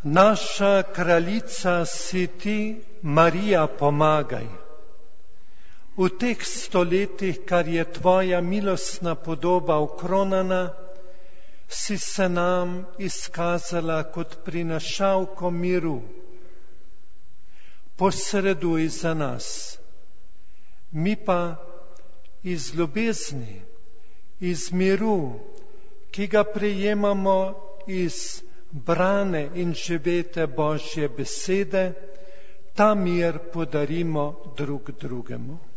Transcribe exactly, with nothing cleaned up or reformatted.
Naša kraljica si ti, Marija, pomagaj. V teh stoletjih, kar je tvoja milostna podoba ukronana, si se nam izkazala kot prinašalko miru. Posreduj za nas. Mi pa iz ljubezni, iz miru, ki ga prejemamo iz brane in živete Božje besede, ta mir podarimo drug drugemu.